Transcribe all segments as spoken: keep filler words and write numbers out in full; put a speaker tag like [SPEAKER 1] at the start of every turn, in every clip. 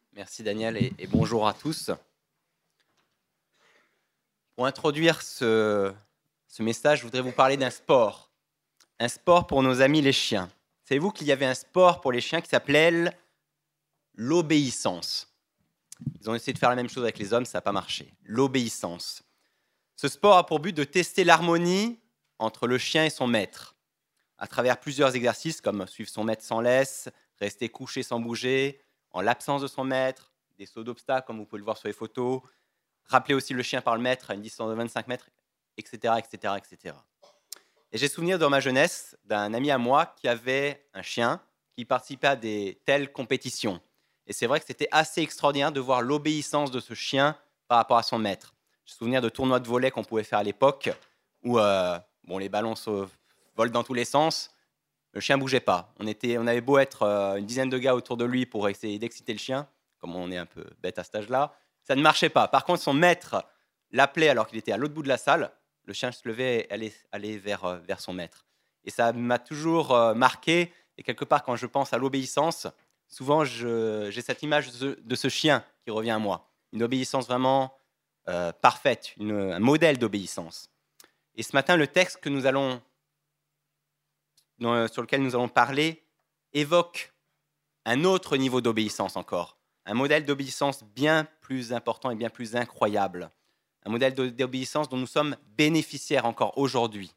[SPEAKER 1] Merci Daniel et, et bonjour à tous. Pour introduire ce, ce message, je voudrais vous parler d'un sport. Un sport pour nos amis les chiens. Savez-vous qu'il y avait un sport pour les chiens qui s'appelait l'obéissance? Ils ont essayé de faire la même chose avec les hommes, ça n'a pas marché. L'obéissance. Ce sport a pour but de tester l'harmonie entre le chien et son maître, à travers plusieurs exercices comme suivre son maître sans laisse, rester couché sans bouger, en l'absence de son maître, des sauts d'obstacles comme vous pouvez le voir sur les photos, rappeler aussi le chien par le maître à une distance de vingt-cinq mètres, et cetera, et cetera, et cetera. Et j'ai souvenir dans ma jeunesse d'un ami à moi qui avait un chien qui participait à des telles compétitions. Et c'est vrai que c'était assez extraordinaire de voir l'obéissance de ce chien par rapport à son maître. J'ai souvenir de tournois de volley qu'on pouvait faire à l'époque où euh, bon, les ballons se volent dans tous les sens. Le chien ne bougeait pas. On, était, on avait beau être euh, une dizaine de gars autour de lui pour essayer d'exciter le chien, comme on est un peu bête à cet âge-là, ça ne marchait pas. Par contre, son maître l'appelait alors qu'il était à l'autre bout de la salle. Le chien se levait et allait, allait vers, euh, vers son maître. Et ça m'a toujours euh, marqué. Et quelque part, quand je pense à l'obéissance, souvent je, j'ai cette image de, de ce chien qui revient à moi. Une obéissance vraiment euh, parfaite, une, un modèle d'obéissance. Et ce matin, le texte que nous allons sur lequel nous allons parler évoque un autre niveau d'obéissance encore, un modèle d'obéissance bien plus important et bien plus incroyable, un modèle d'obéissance dont nous sommes bénéficiaires encore aujourd'hui.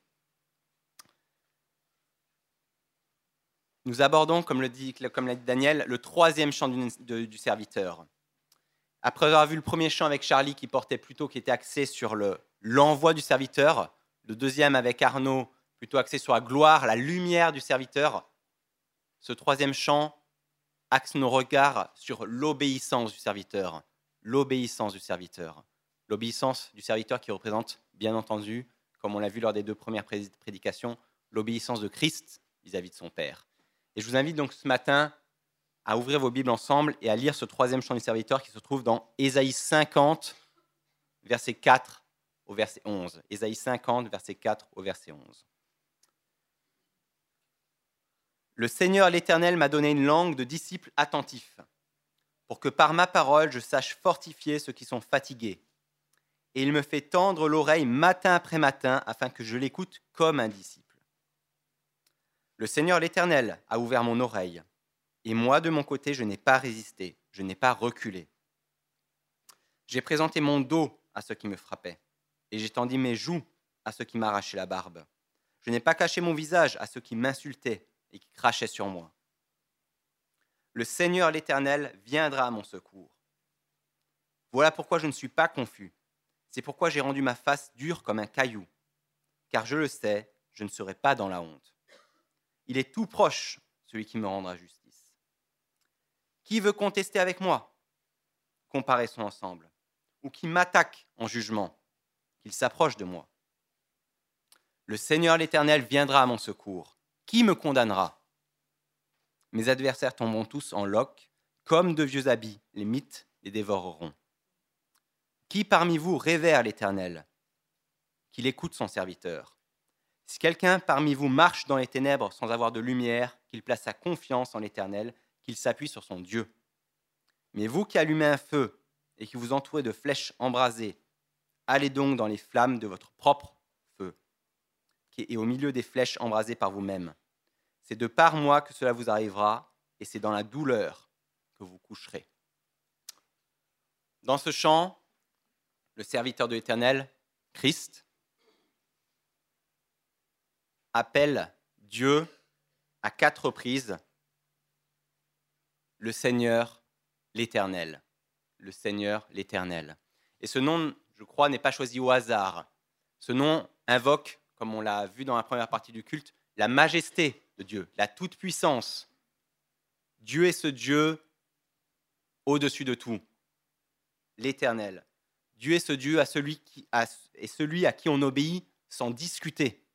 [SPEAKER 1] Nous abordons, comme le dit, comme l'a dit Daniel, le troisième chant du, de, du serviteur. Après avoir vu le premier chant avec Charlie qui portait plutôt, qui était axé sur le, l'envoi du serviteur, le deuxième avec Arnaud plutôt axé sur la gloire, la lumière du serviteur, ce troisième chant axe nos regards sur l'obéissance du serviteur. L'obéissance du serviteur. L'obéissance du serviteur qui représente, bien entendu, comme on l'a vu lors des deux premières prédications, l'obéissance de Christ vis-à-vis de son Père. Et je vous invite donc ce matin à ouvrir vos Bibles ensemble et à lire ce troisième chant du serviteur qui se trouve dans Ésaïe cinquante, verset quatre au verset onze. Ésaïe cinquante, verset quatre au verset onze. Le Seigneur l'Éternel m'a donné une langue de disciples attentifs, pour que par ma parole je sache fortifier ceux qui sont fatigués. Et il me fait tendre l'oreille matin après matin, afin que je l'écoute comme un disciple. Le Seigneur l'Éternel a ouvert mon oreille, et moi de mon côté je n'ai pas résisté, je n'ai pas reculé. J'ai présenté mon dos à ceux qui me frappaient, et j'ai tendu mes joues à ceux qui m'arrachaient la barbe. Je n'ai pas caché mon visage à ceux qui m'insultaient et qui crachaient sur moi. Le Seigneur l'Éternel viendra à mon secours. Voilà pourquoi je ne suis pas confus. C'est pourquoi j'ai rendu ma face dure comme un caillou. Car je le sais, je ne serai pas dans la honte. Il est tout proche, celui qui me rendra justice. Qui veut contester avec moi? Comparer son ensemble. Ou qui m'attaque en jugement? Qu'il s'approche de moi. Le Seigneur l'Éternel viendra à mon secours. Qui me condamnera? Mes adversaires tomberont tous en loques, comme de vieux habits, les mythes les dévoreront. Qui parmi vous révère l'Éternel? Qu'il écoute son serviteur. Si quelqu'un parmi vous marche dans les ténèbres sans avoir de lumière, qu'il place sa confiance en l'Éternel, qu'il s'appuie sur son Dieu. Mais vous qui allumez un feu et qui vous entourez de flèches embrasées, allez donc dans les flammes de votre propre feu, qui est au milieu des flèches embrasées par vous-même. C'est de par moi que cela vous arrivera, et c'est dans la douleur que vous coucherez. Dans ce chant, le serviteur de l'Éternel, Christ, appelle Dieu à quatre reprises le Seigneur l'Éternel. Le Seigneur l'Éternel. Et ce nom, je crois, n'est pas choisi au hasard. Ce nom invoque, comme on l'a vu dans la première partie du culte, la majesté de Dieu, la toute-puissance. Dieu est ce Dieu au-dessus de tout, l'Éternel. Dieu est ce Dieu à celui qui, à, est celui à qui on obéit sans discuter.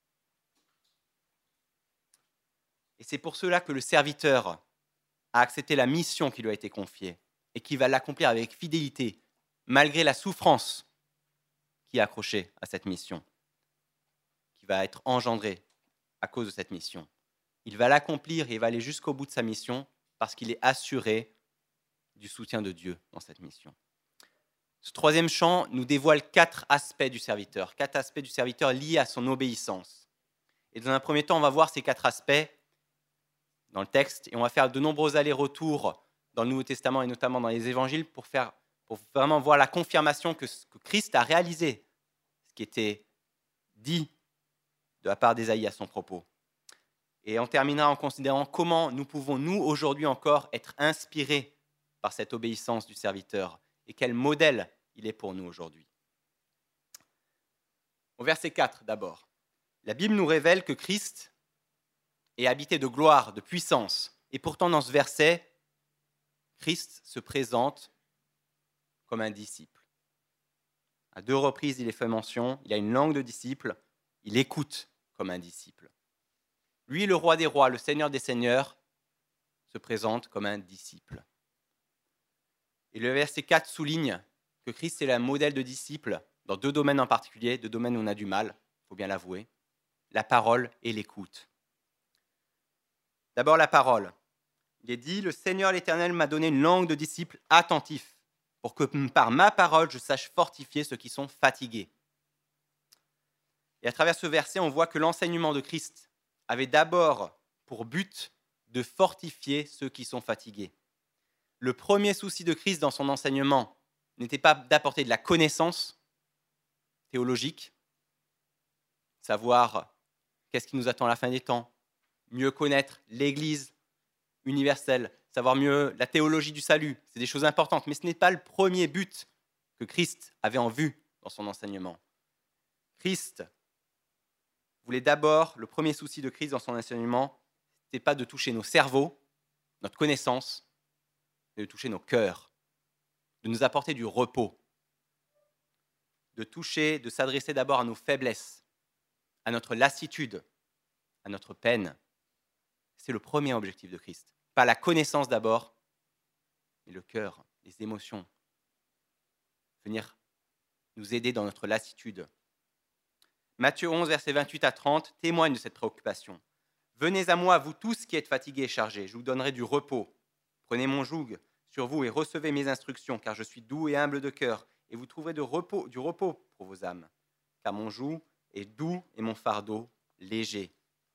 [SPEAKER 1] Et c'est pour cela que le serviteur a accepté la mission qui lui a été confiée et qui va l'accomplir avec fidélité, malgré la souffrance qui est accrochée à cette mission, qui va être engendrée à cause de cette mission. Il va l'accomplir et il va aller jusqu'au bout de sa mission parce qu'il est assuré du soutien de Dieu dans cette mission. Ce troisième chant nous dévoile quatre aspects du serviteur, quatre aspects du serviteur liés à son obéissance. Et dans un premier temps, on va voir ces quatre aspects dans le texte et on va faire de nombreux allers-retours dans le Nouveau Testament et notamment dans les évangiles pour, faire, pour vraiment voir la confirmation que, que Christ a réalisé ce qui était dit de la part d'Ésaïe à son propos. Et on terminera en considérant comment nous pouvons, nous, aujourd'hui encore, être inspirés par cette obéissance du serviteur et quel modèle il est pour nous aujourd'hui. Au verset quatre d'abord, la Bible nous révèle que Christ est habité de gloire, de puissance. Et pourtant, dans ce verset, Christ se présente comme un disciple. À deux reprises, il est fait mention, il a une langue de disciple, il écoute comme un disciple. Lui, le roi des rois, le seigneur des seigneurs, se présente comme un disciple. Et le verset quatre souligne que Christ est le modèle de disciple dans deux domaines en particulier, deux domaines où on a du mal, il faut bien l'avouer, la parole et l'écoute. D'abord la parole. Il est dit, le Seigneur l'Éternel m'a donné une langue de disciple attentif, pour que par ma parole je sache fortifier ceux qui sont fatigués. Et à travers ce verset, on voit que l'enseignement de Christ avait d'abord pour but de fortifier ceux qui sont fatigués. Le premier souci de Christ dans son enseignement n'était pas d'apporter de la connaissance théologique, savoir qu'est-ce qui nous attend à la fin des temps, mieux connaître l'Église universelle, savoir mieux la théologie du salut. C'est des choses importantes, mais ce n'est pas le premier but que Christ avait en vue dans son enseignement. Christ voulait d'abord, le premier souci de Christ dans son enseignement, ce n'était pas de toucher nos cerveaux, notre connaissance, mais de toucher nos cœurs, de nous apporter du repos, de toucher, de s'adresser d'abord à nos faiblesses, à notre lassitude, à notre peine. C'est le premier objectif de Christ. Pas la connaissance d'abord, mais le cœur, les émotions. Venir nous aider dans notre lassitude. Matthieu onze, versets vingt-huit à trente, témoigne de cette préoccupation. « Venez à moi, vous tous qui êtes fatigués et chargés, je vous donnerai du repos. Prenez mon joug sur vous et recevez mes instructions, car je suis doux et humble de cœur, et vous trouverez de repos, du repos pour vos âmes. Car mon joug est doux et mon fardeau léger. »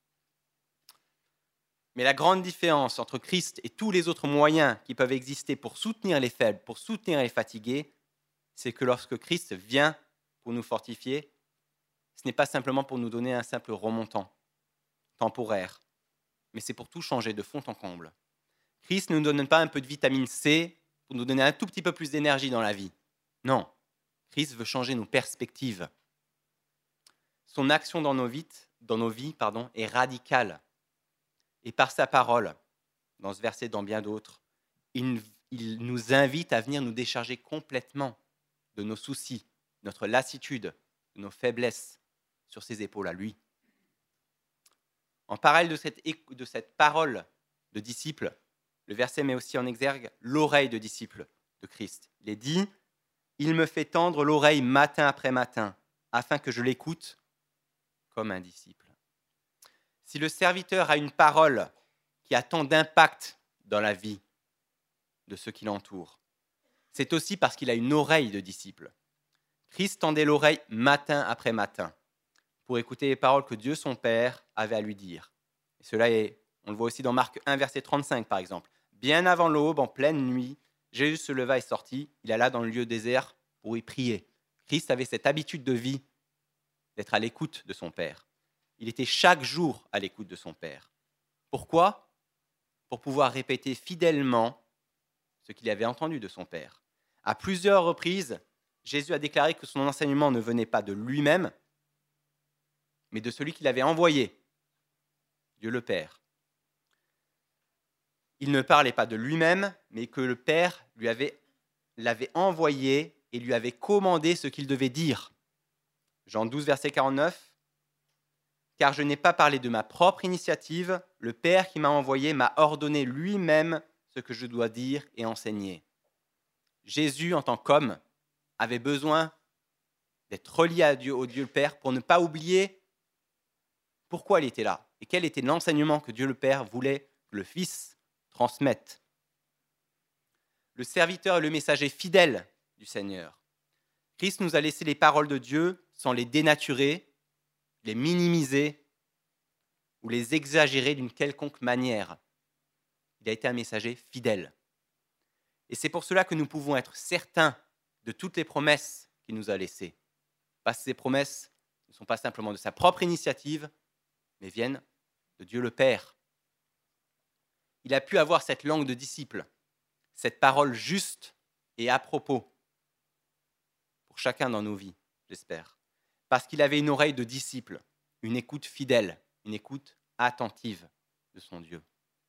[SPEAKER 1] Mais la grande différence entre Christ et tous les autres moyens qui peuvent exister pour soutenir les faibles, pour soutenir les fatigués, c'est que lorsque Christ vient pour nous fortifier, ce n'est pas simplement pour nous donner un simple remontant, temporaire, mais c'est pour tout changer de fond en comble. Christ ne nous donne pas un peu de vitamine C pour nous donner un tout petit peu plus d'énergie dans la vie. Non, Christ veut changer nos perspectives. Son action dans nos vies, dans nos vies pardon, est radicale. Et par sa parole, dans ce verset et dans bien d'autres, il, il nous invite à venir nous décharger complètement de nos soucis, notre lassitude, de nos faiblesses sur ses épaules à lui. En parallèle de cette, de cette parole de disciple, le verset met aussi en exergue l'oreille de disciple de Christ. Il est dit « Il me fait tendre l'oreille matin après matin, afin que je l'écoute comme un disciple. » Si le serviteur a une parole qui a tant d'impact dans la vie de ceux qui l'entourent, c'est aussi parce qu'il a une oreille de disciple. Christ tendait l'oreille matin après matin pour écouter les paroles que Dieu son Père avait à lui dire. Et cela est, on le voit aussi dans Marc un, verset trente-cinq par exemple. Bien avant l'aube, en pleine nuit, Jésus se leva et sortit. Il alla dans le lieu désert pour y prier. Christ avait cette habitude de vie d'être à l'écoute de son Père. Il était chaque jour à l'écoute de son Père. Pourquoi ? Pour pouvoir répéter fidèlement ce qu'il avait entendu de son Père. À plusieurs reprises, Jésus a déclaré que son enseignement ne venait pas de lui-même, mais de celui qu'il avait envoyé, Dieu le Père. Il ne parlait pas de lui-même, mais que le Père lui avait, l'avait envoyé et lui avait commandé ce qu'il devait dire. Jean douze, verset quarante-neuf. « Car je n'ai pas parlé de ma propre initiative, le Père qui m'a envoyé m'a ordonné lui-même ce que je dois dire et enseigner. » Jésus, en tant qu'homme, avait besoin d'être relié à Dieu, au Dieu le Père, pour ne pas oublier pourquoi il était là et quel était l'enseignement que Dieu le Père voulait que le Fils transmette. le serviteur est le messager fidèle du Seigneur. Christ nous a laissé les paroles de Dieu sans les dénaturer, les minimiser ou les exagérer d'une quelconque manière. Il a été un messager fidèle. Et c'est pour cela que nous pouvons être certains de toutes les promesses qu'il nous a laissées. Parce que ces promesses ne sont pas simplement de sa propre initiative, mais viennent de Dieu le Père. Il a pu avoir cette langue de disciple, cette parole juste et à propos pour chacun dans nos vies, j'espère. Parce qu'il avait une oreille de disciple, une écoute fidèle, une écoute attentive de son Dieu.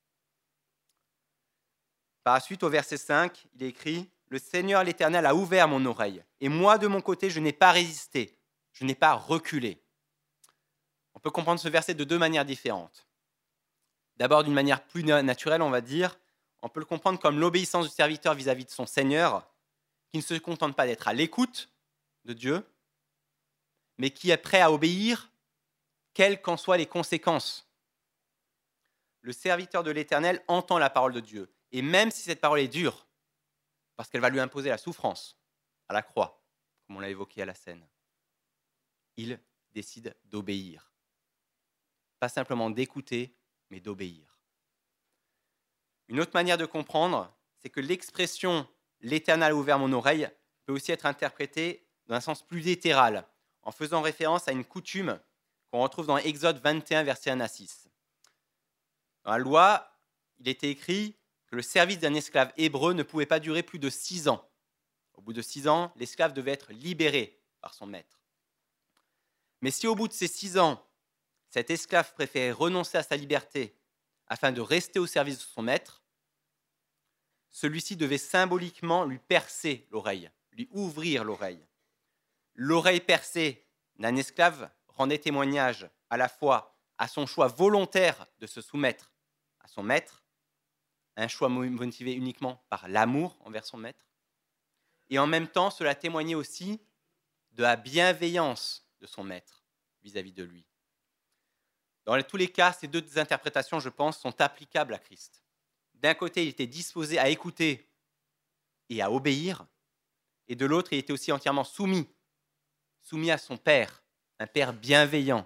[SPEAKER 1] Par la suite, au verset cinq, il est écrit « Le Seigneur l'Éternel a ouvert mon oreille, et moi, de mon côté, je n'ai pas résisté, je n'ai pas reculé. » On peut comprendre ce verset de deux manières différentes. D'abord, d'une manière plus naturelle, on va dire, on peut le comprendre comme l'obéissance du serviteur vis-à-vis de son Seigneur, qui ne se contente pas d'être à l'écoute de Dieu, mais qui est prêt à obéir, quelles qu'en soient les conséquences. Le serviteur de l'Éternel entend la parole de Dieu, et même si cette parole est dure, parce qu'elle va lui imposer la souffrance à la croix, comme on l'a évoqué à la scène, il décide d'obéir. Pas simplement d'écouter, mais d'obéir. Une autre manière de comprendre, c'est que l'expression « l'Éternel a ouvert mon oreille » peut aussi être interprétée dans un sens plus littéral, en faisant référence à une coutume qu'on retrouve dans Exode vingt et un, versets un à six. Dans la loi, il était écrit que le service d'un esclave hébreu ne pouvait pas durer plus de six ans. Au bout de six ans, l'esclave devait être libéré par son maître. Mais si au bout de ces six ans, cet esclave préférait renoncer à sa liberté afin de rester au service de son maître, celui-ci devait symboliquement lui percer l'oreille, lui ouvrir l'oreille. L'oreille percée d'un esclave rendait témoignage à la fois à son choix volontaire de se soumettre à son maître, un choix motivé uniquement par l'amour envers son maître, et en même temps, cela témoignait aussi de la bienveillance de son maître vis-à-vis de lui. Dans tous les cas, ces deux interprétations, je pense, sont applicables à Christ. D'un côté, il était disposé à écouter et à obéir, et de l'autre, il était aussi entièrement soumis, soumis à son Père, un Père bienveillant.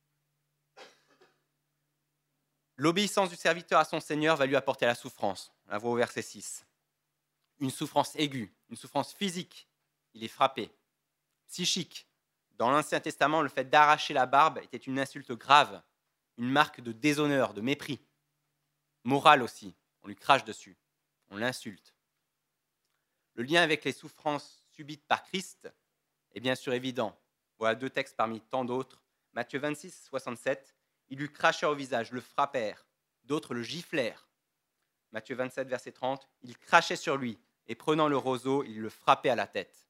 [SPEAKER 1] L'obéissance du serviteur à son Seigneur va lui apporter la souffrance. On la voit au verset six. Une souffrance aiguë, une souffrance physique. Il est frappé. Psychique. Dans l'Ancien Testament, le fait d'arracher la barbe était une insulte grave, une marque de déshonneur, de mépris. Moral aussi. On lui crache dessus. On l'insulte. Le lien avec les souffrances subites par Christ est bien sûr évident. Voilà deux textes parmi tant d'autres. Matthieu vingt-six, soixante-sept. Ils lui crachèrent au visage, le frappèrent. D'autres le giflèrent. Matthieu vingt-sept, verset trente. Ils crachaient sur lui et prenant le roseau, ils le frappaient à la tête.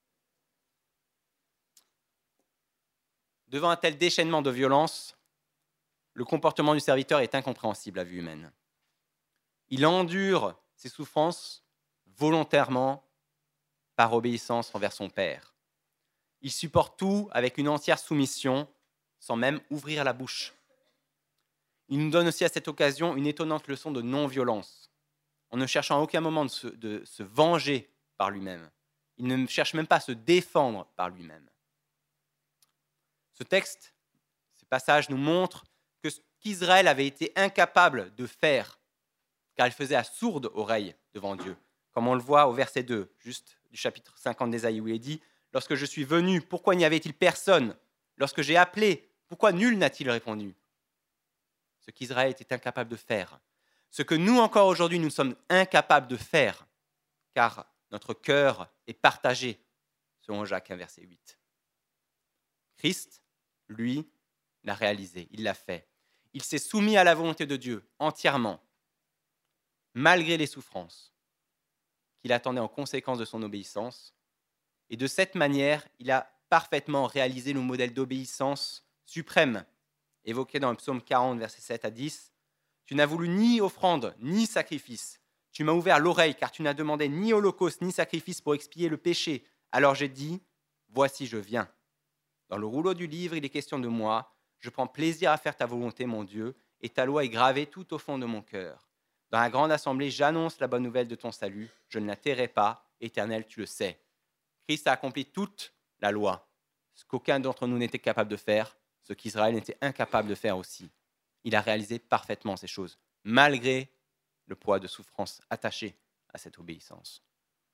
[SPEAKER 1] Devant un tel déchaînement de violence, le comportement du serviteur est incompréhensible à vue humaine. Il endure ses souffrances volontairement par obéissance envers son Père. Il supporte tout avec une entière soumission, sans même ouvrir la bouche. Il nous donne aussi à cette occasion une étonnante leçon de non-violence, en ne cherchant à aucun moment de se, de se venger par lui-même. Il ne cherche même pas à se défendre par lui-même. Ce texte, ces passages nous montrent que ce qu'Israël avait été incapable de faire, car il faisait à sourde oreille devant Dieu, comme on le voit au verset deux, juste du chapitre cinquante d'Ésaïe, où il est dit « Lorsque je suis venu, pourquoi n'y avait-il personne ? Lorsque j'ai appelé, pourquoi nul n'a-t-il répondu ?» Ce qu'Israël était incapable de faire, ce que nous encore aujourd'hui nous sommes incapables de faire, car notre cœur est partagé, selon Jacques un, verset huit. Christ, lui, l'a réalisé, il l'a fait. Il s'est soumis à la volonté de Dieu entièrement, malgré les souffrances qu'il attendait en conséquence de son obéissance. Et de cette manière, il a parfaitement réalisé le modèle d'obéissance suprême, évoqué dans le psaume quarante, versets sept à dix. « Tu n'as voulu ni offrande, ni sacrifice. Tu m'as ouvert l'oreille, car tu n'as demandé ni holocauste, ni sacrifice pour expier le péché. Alors j'ai dit, voici je viens. Dans le rouleau du livre, il est question de moi. Je prends plaisir à faire ta volonté, mon Dieu, et ta loi est gravée tout au fond de mon cœur. Dans la grande assemblée, j'annonce la bonne nouvelle de ton salut. Je ne la tairai pas. Éternel, tu le sais. Christ a accompli toute la loi, ce qu'aucun d'entre nous n'était capable de faire, ce qu'Israël n'était incapable de faire aussi. Il a réalisé parfaitement ces choses, malgré le poids de souffrance attaché à cette obéissance.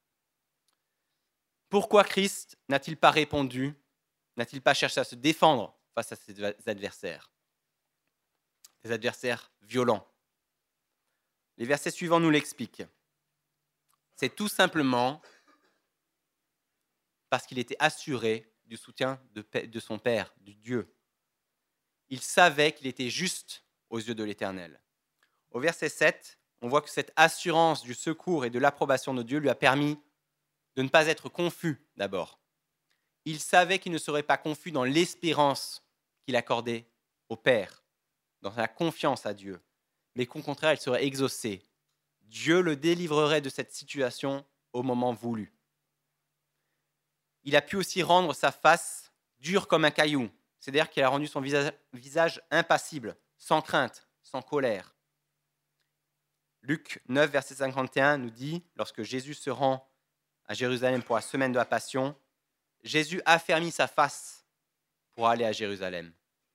[SPEAKER 1] Pourquoi Christ n'a-t-il pas répondu, n'a-t-il pas cherché à se défendre face à ses adversaires, des adversaires violents? Les versets suivants nous l'expliquent. C'est tout simplement parce qu'il était assuré du soutien de, de son Père, du Dieu. Il savait qu'il était juste aux yeux de l'Éternel. Au verset sept, on voit que cette assurance du secours et de l'approbation de Dieu lui a permis de ne pas être confus d'abord. Il savait qu'il ne serait pas confus dans l'espérance qu'il accordait au Père, dans sa confiance à Dieu, mais qu'au contraire, il serait exaucé. Dieu le délivrerait de cette situation au moment voulu. Il a pu aussi rendre sa face dure comme un caillou, c'est-à-dire qu'il a rendu son visage, visage impassible, sans crainte, sans colère. Luc neuf, verset cinquante et un nous dit, lorsque Jésus se rend à Jérusalem pour la semaine de la Passion, Jésus affermit sa face pour aller à Jérusalem.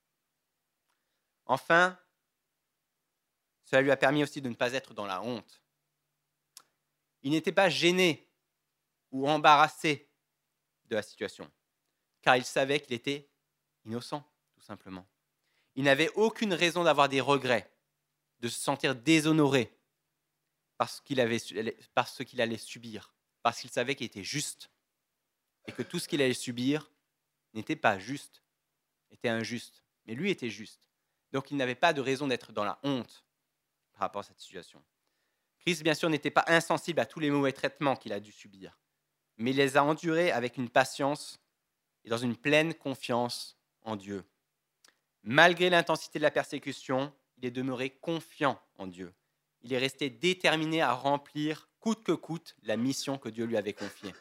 [SPEAKER 1] Enfin, cela lui a permis aussi de ne pas être dans la honte. Il n'était pas gêné ou embarrassé de la situation, car il savait qu'il était innocent, tout simplement. Il n'avait aucune raison d'avoir des regrets, de se sentir déshonoré parce qu'il avait, parce qu'il allait subir, parce qu'il savait qu'il était juste et que tout ce qu'il allait subir n'était pas juste, était injuste, mais lui était juste. Donc il n'avait pas de raison d'être dans la honte par rapport à cette situation. Christ, bien sûr, n'était pas insensible à tous les mauvais traitements qu'il a dû subir, mais il les a endurés avec une patience et dans une pleine confiance en Dieu. Malgré l'intensité de la persécution, il est demeuré confiant en Dieu. Il est resté déterminé à remplir, coûte que coûte, la mission que Dieu lui avait confiée.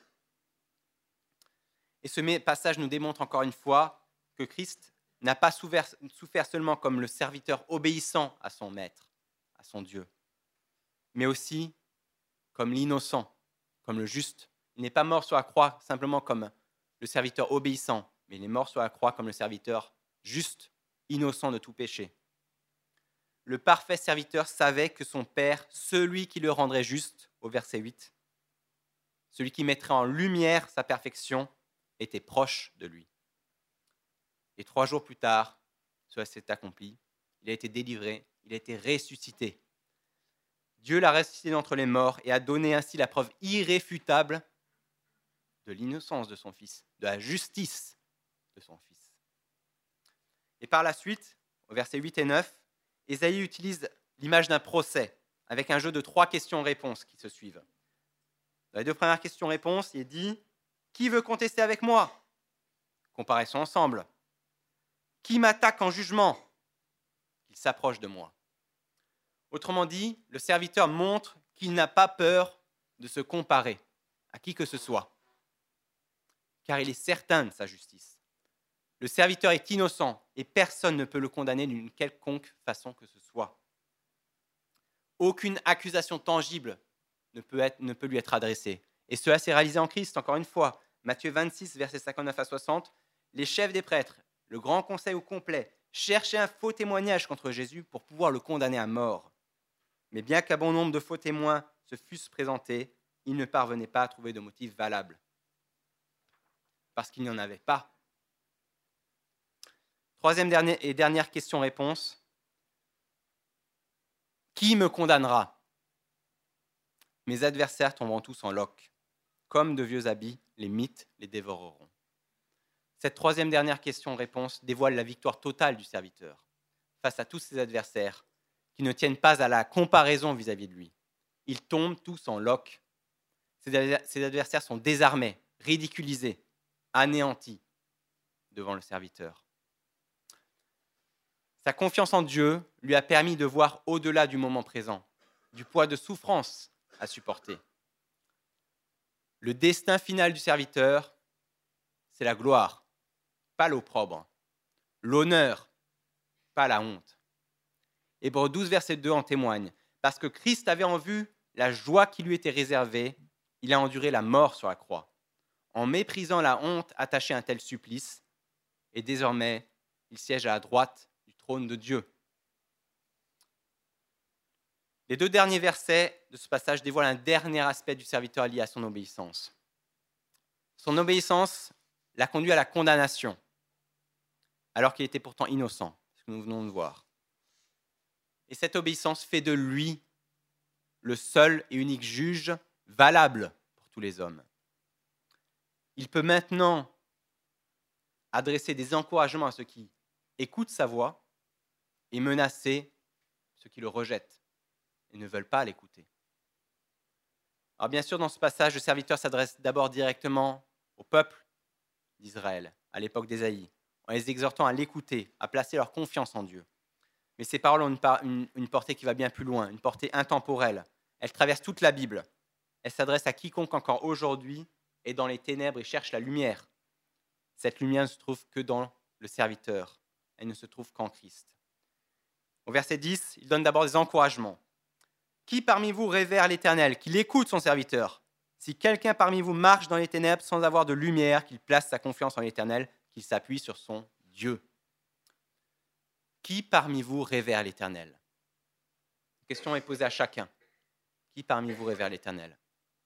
[SPEAKER 1] Et ce passage nous démontre encore une fois que Christ n'a pas souffert, souffert seulement comme le serviteur obéissant à son maître, à son Dieu, mais aussi comme l'innocent, comme le juste. Il n'est pas mort sur la croix simplement comme le serviteur obéissant, mais il est mort sur la croix comme le serviteur juste, innocent de tout péché. Le parfait serviteur savait que son Père, celui qui le rendrait juste, au verset huit, celui qui mettrait en lumière sa perfection, était proche de lui. Et trois jours plus tard, cela s'est accompli. Il a été délivré, il a été ressuscité. Dieu l'a ressuscité d'entre les morts et a donné ainsi la preuve irréfutable de l'innocence de son Fils, de la justice de son Fils. Et par la suite, au verset huit et neuf, Ésaïe utilise l'image d'un procès avec un jeu de trois questions-réponses qui se suivent. Dans les deux premières questions-réponses, il est dit « Qui veut contester avec moi ?» Comparaison ensemble. « Qui m'attaque en jugement ?» Qu'il s'approche de moi. Autrement dit, le serviteur montre qu'il n'a pas peur de se comparer à qui que ce soit, car il est certain de sa justice. Le serviteur est innocent et personne ne peut le condamner d'une quelconque façon que ce soit. Aucune accusation tangible ne peut, être, ne peut lui être adressée. Et cela s'est réalisé en Christ, encore une fois. Matthieu vingt-six, versets cinquante-neuf à soixante. Les chefs des prêtres, le grand conseil au complet, cherchaient un faux témoignage contre Jésus pour pouvoir le condamner à mort. Mais bien qu'un bon nombre de faux témoins se fussent présentés, ils ne parvenaient pas à trouver de motif valable. Parce qu'il n'y en avait pas. Troisième et dernière question-réponse. Qui me condamnera ? Mes adversaires tomberont tous en loques. Comme de vieux habits, les mythes les dévoreront. Cette troisième dernière question-réponse dévoile la victoire totale du serviteur face à tous ses adversaires qui ne tiennent pas à la comparaison vis-à-vis de lui. Ils tombent tous en loques. Ses adversaires sont désarmés, ridiculisés, anéantis devant le serviteur. Sa confiance en Dieu lui a permis de voir au-delà du moment présent, du poids de souffrance à supporter. Le destin final du serviteur, c'est la gloire, pas l'opprobre, l'honneur, pas la honte. Hébreux douze, verset deux en témoigne. Parce que Christ avait en vue la joie qui lui était réservée, il a enduré la mort sur la croix, en méprisant la honte attachée à un tel supplice, et désormais, il siège à la droite du trône de Dieu. Les deux derniers versets de ce passage dévoilent un dernier aspect du serviteur lié à son obéissance. Son obéissance l'a conduit à la condamnation, alors qu'il était pourtant innocent, ce que nous venons de voir. Et cette obéissance fait de lui le seul et unique juge valable pour tous les hommes. Il peut maintenant adresser des encouragements à ceux qui écoutent sa voix et menacer ceux qui le rejettent et ne veulent pas l'écouter. Alors bien sûr, dans ce passage, le serviteur s'adresse d'abord directement au peuple d'Israël, à l'époque d'Ésaïe, en les exhortant à l'écouter, à placer leur confiance en Dieu. Mais ces paroles ont une, par- une, une portée qui va bien plus loin, une portée intemporelle. Elles traversent toute la Bible. Elles s'adressent à quiconque encore aujourd'hui est dans les ténèbres et cherche la lumière. Cette lumière ne se trouve que dans le serviteur. Elle ne se trouve qu'en Christ. Au verset dix, il donne d'abord des encouragements. Qui parmi vous révère l'Éternel, qu'il écoute son serviteur? Si quelqu'un parmi vous marche dans les ténèbres sans avoir de lumière, qu'il place sa confiance en l'Éternel, qu'il s'appuie sur son Dieu. Qui parmi vous révère l'Éternel? La question est posée à chacun. Qui parmi vous révère l'Éternel?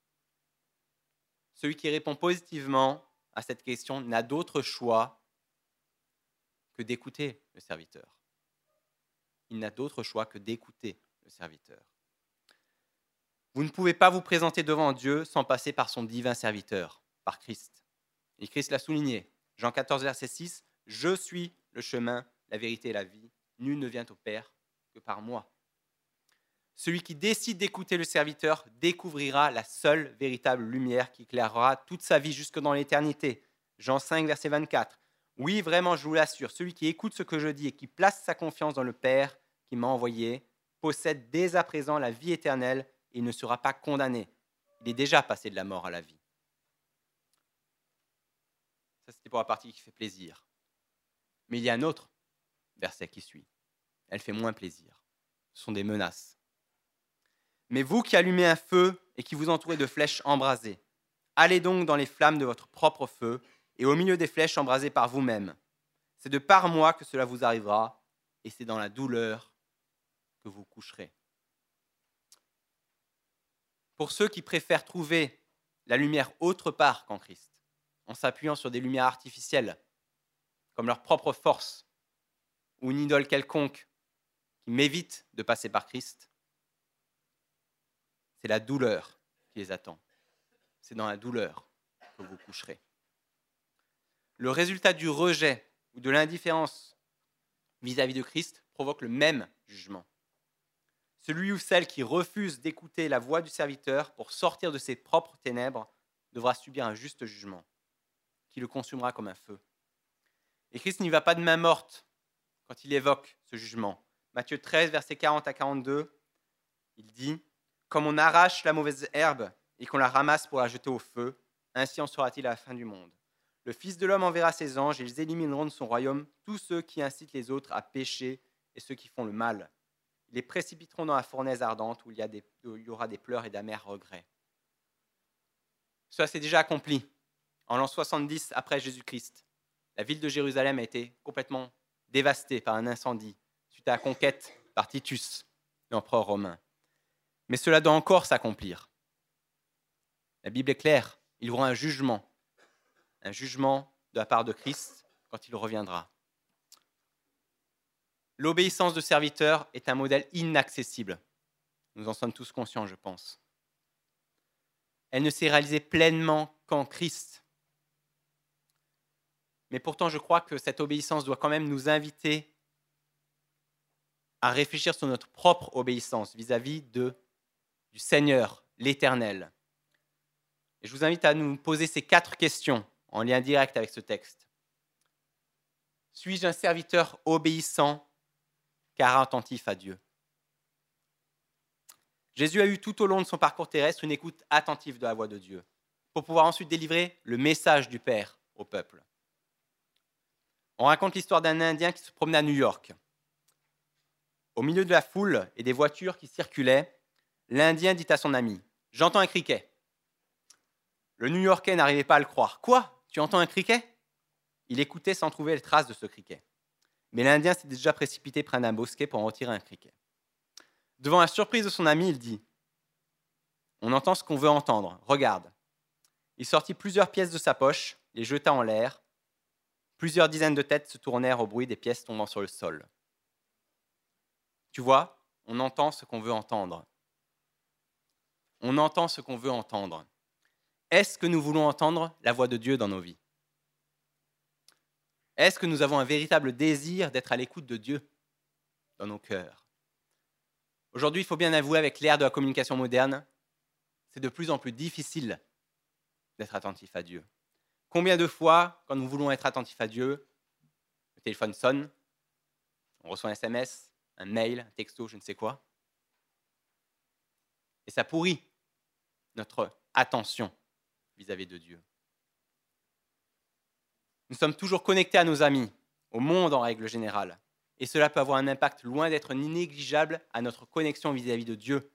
[SPEAKER 1] Celui qui répond positivement à cette question n'a d'autre choix que d'écouter le serviteur. Il n'a d'autre choix que d'écouter le serviteur. Vous ne pouvez pas vous présenter devant Dieu sans passer par son divin serviteur, par Christ. Et Christ l'a souligné. Jean quatorze, verset six, « Je suis le chemin, la vérité et la vie. Nul ne vient au Père que par moi. » Celui qui décide d'écouter le serviteur découvrira la seule véritable lumière qui éclairera toute sa vie jusque dans l'éternité. Jean cinq, verset vingt-quatre. « Oui, vraiment, je vous l'assure, celui qui écoute ce que je dis et qui place sa confiance dans le Père qui m'a envoyé possède dès à présent la vie éternelle et il ne sera pas condamné. Il est déjà passé de la mort à la vie. » Ça, c'était pour la partie qui fait plaisir. Mais il y a un autre verset qui suit. Elle fait moins plaisir. Ce sont des menaces. « Mais vous qui allumez un feu et qui vous entourez de flèches embrasées, allez donc dans les flammes de votre propre feu et au milieu des flèches embrasées par vous-même. C'est de par moi que cela vous arrivera et c'est dans la douleur que vous coucherez. » Pour ceux qui préfèrent trouver la lumière autre part qu'en Christ, en s'appuyant sur des lumières artificielles, comme leur propre force, ou une idole quelconque qui m'évite de passer par Christ, c'est la douleur qui les attend. C'est dans la douleur que vous coucherez. Le résultat du rejet ou de l'indifférence vis-à-vis de Christ provoque le même jugement. Celui ou celle qui refuse d'écouter la voix du serviteur pour sortir de ses propres ténèbres devra subir un juste jugement qui le consumera comme un feu. Et Christ n'y va pas de main morte quand il évoque ce jugement. Matthieu treize, versets quarante à quarante-deux, il dit « Comme on arrache la mauvaise herbe et qu'on la ramasse pour la jeter au feu, ainsi en sera-t-il à la fin du monde. Le Fils de l'homme enverra ses anges et ils élimineront de son royaume tous ceux qui incitent les autres à pécher et ceux qui font le mal. Ils les précipiteront dans la fournaise ardente où il y, a des, où il y aura des pleurs et d'amers regrets. » Cela s'est déjà accompli. En l'an soixante-dix après Jésus-Christ, la ville de Jérusalem a été complètement dévastée par un incendie suite à la conquête par Titus, l'empereur romain. Mais cela doit encore s'accomplir. La Bible est claire, il y aura un jugement, un jugement de la part de Christ quand il reviendra. L'obéissance de serviteur est un modèle inaccessible. Nous en sommes tous conscients, je pense. Elle ne s'est réalisée pleinement qu'en Christ. Mais pourtant, je crois que cette obéissance doit quand même nous inviter à réfléchir sur notre propre obéissance vis-à-vis de, du Seigneur, l'Éternel. Et je vous invite à nous poser ces quatre questions en lien direct avec ce texte. Suis-je un serviteur obéissant car attentif à Dieu? Jésus a eu tout au long de son parcours terrestre une écoute attentive de la voix de Dieu pour pouvoir ensuite délivrer le message du Père au peuple. On raconte l'histoire d'un Indien qui se promenait à New York. Au milieu de la foule et des voitures qui circulaient, l'Indien dit à son ami « J'entends un criquet ». Le New-Yorkais n'arrivait pas à le croire. « Quoi ? Tu entends un criquet ?» Il écoutait sans trouver les traces de ce criquet. Mais l'Indien s'était déjà précipité près d'un bosquet pour en retirer un criquet. Devant la surprise de son ami, il dit « On entend ce qu'on veut entendre. Regarde. » Il sortit plusieurs pièces de sa poche, les jeta en l'air. Plusieurs dizaines de têtes se tournèrent au bruit des pièces tombant sur le sol. Tu vois, on entend ce qu'on veut entendre. On entend ce qu'on veut entendre. Est-ce que nous voulons entendre la voix de Dieu dans nos vies ? Est-ce que nous avons un véritable désir d'être à l'écoute de Dieu dans nos cœurs ? Aujourd'hui, il faut bien avouer, avec l'ère de la communication moderne, c'est de plus en plus difficile d'être attentif à Dieu. Combien de fois, quand nous voulons être attentifs à Dieu, le téléphone sonne, on reçoit un S M S, un mail, un texto, je ne sais quoi, et ça pourrit notre attention vis-à-vis de Dieu. Nous sommes toujours connectés à nos amis, au monde en règle générale, et cela peut avoir un impact loin d'être négligeable à notre connexion vis-à-vis de Dieu.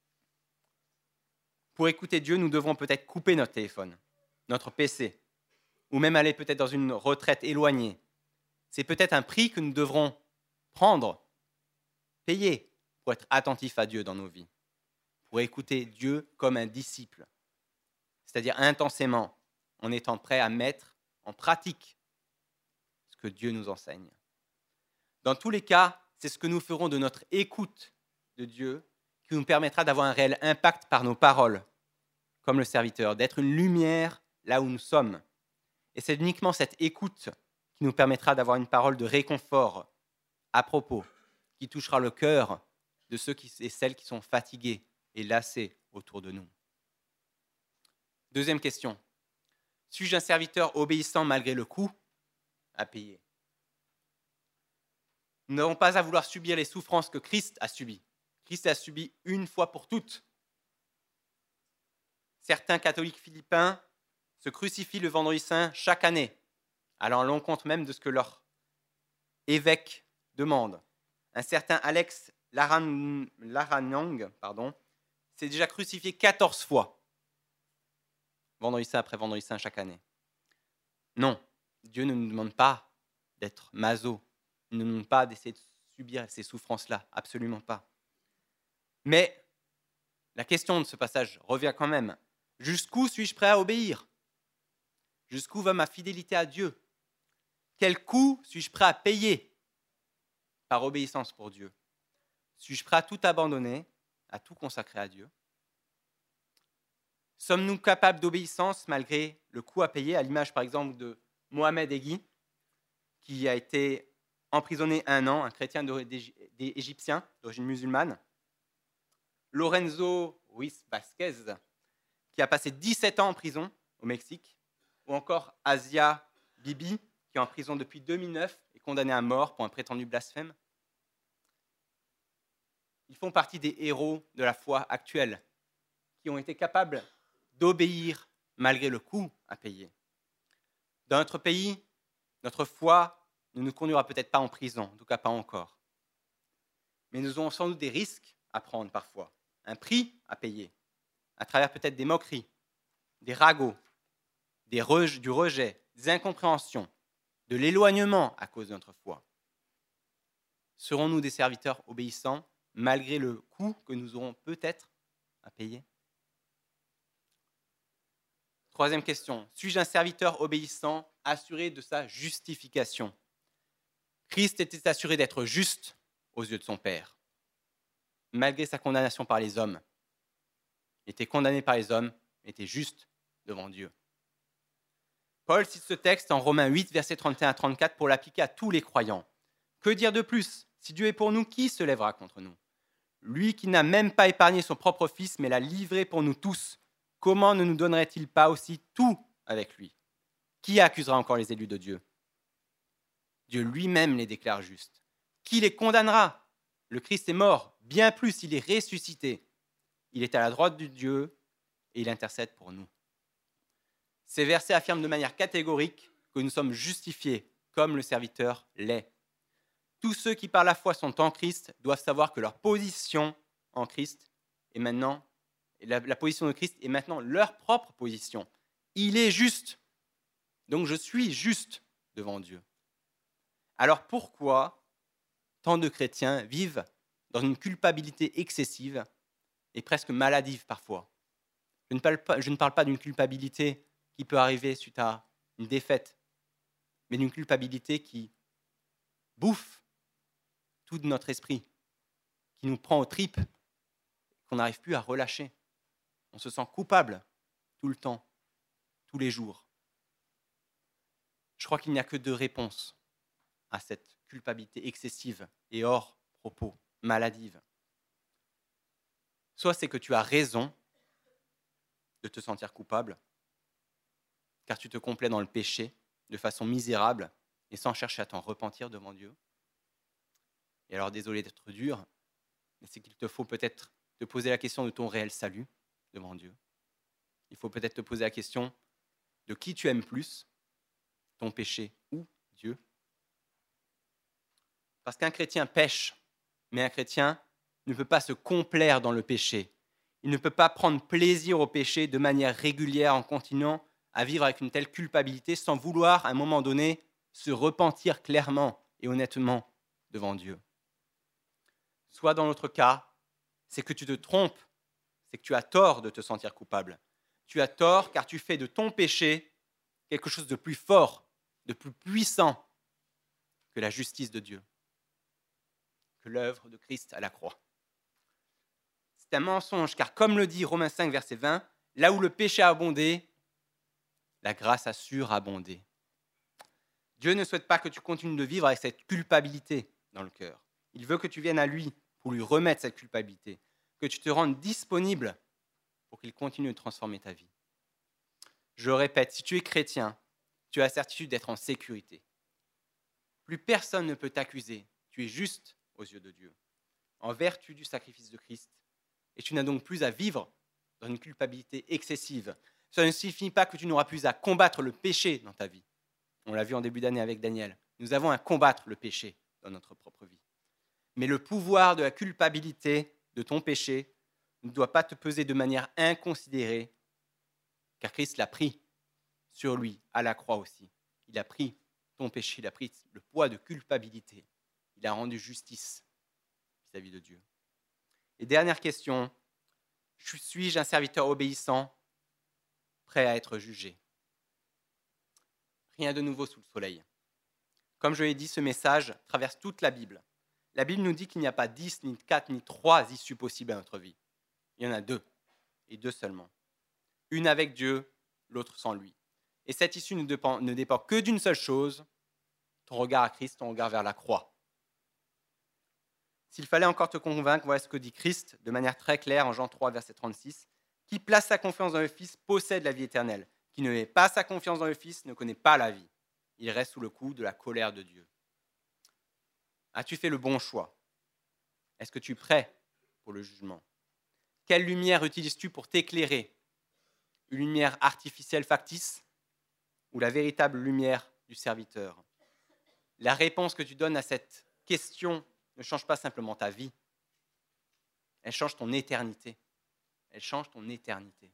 [SPEAKER 1] Pour écouter Dieu, nous devrons peut-être couper notre téléphone, notre P C, ou même aller peut-être dans une retraite éloignée. C'est peut-être un prix que nous devrons prendre, payer, pour être attentifs à Dieu dans nos vies, pour écouter Dieu comme un disciple, c'est-à-dire intensément, en étant prêt à mettre en pratique ce que Dieu nous enseigne. Dans tous les cas, c'est ce que nous ferons de notre écoute de Dieu qui nous permettra d'avoir un réel impact par nos paroles, comme le serviteur, d'être une lumière là où nous sommes. Et c'est uniquement cette écoute qui nous permettra d'avoir une parole de réconfort à propos, qui touchera le cœur de ceux qui, et celles qui sont fatigués et lassés autour de nous. Deuxième question. Suis-je un serviteur obéissant malgré le coût à payer ? Nous n'avons pas à vouloir subir les souffrances que Christ a subies. Christ a subi une fois pour toutes. Certains catholiques philippins se crucifient le vendredi saint chaque année, allant à l'encontre même de ce que leur évêque demande. Un certain Alex Laran, Laranyang pardon, s'est déjà crucifié quatorze fois, vendredi saint après vendredi saint chaque année. Non, Dieu ne nous demande pas d'être maso, il ne nous demande pas d'essayer de subir ces souffrances-là, absolument pas. Mais la question de ce passage revient quand même. Jusqu'où suis-je prêt à obéir ? Jusqu'où va ma fidélité à Dieu ? Quel coût suis-je prêt à payer par obéissance pour Dieu ? Suis-je prêt à tout abandonner, à tout consacrer à Dieu ? Sommes-nous capables d'obéissance malgré le coût à payer, à l'image par exemple de Mohamed Eghi, qui a été emprisonné un an, un chrétien égyptien d'origine musulmane, Lorenzo Ruiz Vasquez, qui a passé dix-sept ans en prison au Mexique, ou encore Asia Bibi, qui est en prison depuis deux mille neuf et condamnée à mort pour un prétendu blasphème. Ils font partie des héros de la foi actuelle, qui ont été capables d'obéir malgré le coût à payer. Dans notre pays, notre foi ne nous conduira peut-être pas en prison, en tout cas pas encore. Mais nous avons sans doute des risques à prendre parfois, un prix à payer, à travers peut-être des moqueries, des ragots, des rejets, du rejet, des incompréhensions, de l'éloignement à cause de notre foi. Serons-nous des serviteurs obéissants malgré le coût que nous aurons peut-être à payer ? Troisième question. Suis-je un serviteur obéissant assuré de sa justification ? Christ était assuré d'être juste aux yeux de son Père, malgré sa condamnation par les hommes. Il était condamné par les hommes, mais était juste devant Dieu. Paul cite ce texte en Romains huit, versets trente et un à trente-quatre pour l'appliquer à tous les croyants. Que dire de plus ? Si Dieu est pour nous, qui se lèvera contre nous ? Lui qui n'a même pas épargné son propre fils, mais l'a livré pour nous tous, comment ne nous donnerait-il pas aussi tout avec lui ? Qui accusera encore les élus de Dieu ? Dieu lui-même les déclare justes. Qui les condamnera ? Le Christ est mort, bien plus, il est ressuscité. Il est à la droite de Dieu et il intercède pour nous. Ces versets affirment de manière catégorique que nous sommes justifiés comme le serviteur l'est. Tous ceux qui par la foi sont en Christ doivent savoir que leur position en Christ est maintenant, la, la position de Christ est maintenant leur propre position. Il est juste, donc je suis juste devant Dieu. Alors pourquoi tant de chrétiens vivent dans une culpabilité excessive et presque maladive parfois? Je ne parle pas, je ne parle pas d'une culpabilité qui peut arriver suite à une défaite, mais d'une culpabilité qui bouffe tout de notre esprit, qui nous prend aux tripes, qu'on n'arrive plus à relâcher. On se sent coupable tout le temps, tous les jours. Je crois qu'il n'y a que deux réponses à cette culpabilité excessive et hors propos, maladive. Soit c'est que tu as raison de te sentir coupable, car tu te complais dans le péché de façon misérable et sans chercher à t'en repentir devant Dieu. Et alors, désolé d'être dur, mais c'est qu'il te faut peut-être te poser la question de ton réel salut devant Dieu. Il faut peut-être te poser la question de qui tu aimes plus, ton péché ou Dieu. Parce qu'un chrétien pêche, mais un chrétien ne peut pas se complaire dans le péché. Il ne peut pas prendre plaisir au péché de manière régulière en continuant à vivre avec une telle culpabilité sans vouloir, à un moment donné, se repentir clairement et honnêtement devant Dieu. Soit dans l'autre cas, c'est que tu te trompes, c'est que tu as tort de te sentir coupable. Tu as tort car tu fais de ton péché quelque chose de plus fort, de plus puissant que la justice de Dieu, que l'œuvre de Christ à la croix. C'est un mensonge, car comme le dit Romains cinq, verset vingt, là où le péché a abondé, la grâce a surabondé. Dieu ne souhaite pas que tu continues de vivre avec cette culpabilité dans le cœur. Il veut que tu viennes à lui pour lui remettre cette culpabilité, que tu te rendes disponible pour qu'il continue de transformer ta vie. Je le répète, si tu es chrétien, tu as la certitude d'être en sécurité. Plus personne ne peut t'accuser. Tu es juste aux yeux de Dieu, en vertu du sacrifice de Christ. Et tu n'as donc plus à vivre dans une culpabilité excessive. Cela ne signifie pas que tu n'auras plus à combattre le péché dans ta vie. On l'a vu en début d'année avec Daniel. Nous avons à combattre le péché dans notre propre vie. Mais le pouvoir de la culpabilité de ton péché ne doit pas te peser de manière inconsidérée, car Christ l'a pris sur lui, à la croix aussi. Il a pris ton péché, il a pris le poids de culpabilité. Il a rendu justice vis-à-vis de Dieu. Et dernière question, suis-je un serviteur obéissant, prêt à être jugé? Rien de nouveau sous le soleil. Comme je l'ai dit, ce message traverse toute la Bible. La Bible nous dit qu'il n'y a pas dix, ni quatre, ni trois issues possibles à notre vie. Il y en a deux, et deux seulement. Une avec Dieu, l'autre sans lui. Et cette issue ne dépend, ne dépend que d'une seule chose, ton regard à Christ, ton regard vers la croix. S'il fallait encore te convaincre, voilà ce que dit Christ de manière très claire en Jean trois, verset trente-six. Qui place sa confiance dans le Fils possède la vie éternelle. Qui ne met pas sa confiance dans le Fils ne connaît pas la vie. Il reste sous le coup de la colère de Dieu. As-tu fait le bon choix? Est-ce que tu es prêt pour le jugement? Quelle lumière utilises-tu pour t'éclairer? Une lumière artificielle factice ou la véritable lumière du serviteur? La réponse que tu donnes à cette question ne change pas simplement ta vie, elle change ton éternité. Elle change ton éternité.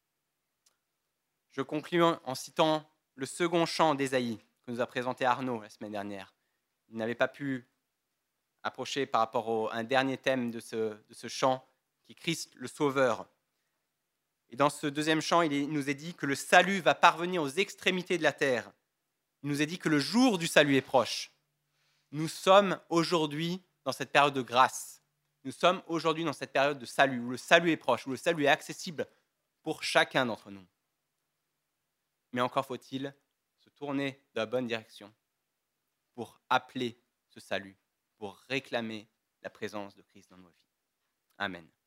[SPEAKER 1] Je conclue en citant le second chant d'Ésaïe que nous a présenté Arnaud la semaine dernière. Il n'avait pas pu approcher par rapport à un dernier thème de ce, de ce chant qui est Christ le Sauveur. Et dans ce deuxième chant, il nous est dit que le salut va parvenir aux extrémités de la terre. Il nous est dit que le jour du salut est proche. Nous sommes aujourd'hui dans cette période de grâce. Nous sommes aujourd'hui dans cette période de salut, où le salut est proche, où le salut est accessible pour chacun d'entre nous. Mais encore faut-il se tourner dans la bonne direction pour appeler ce salut, pour réclamer la présence de Christ dans nos vies. Amen.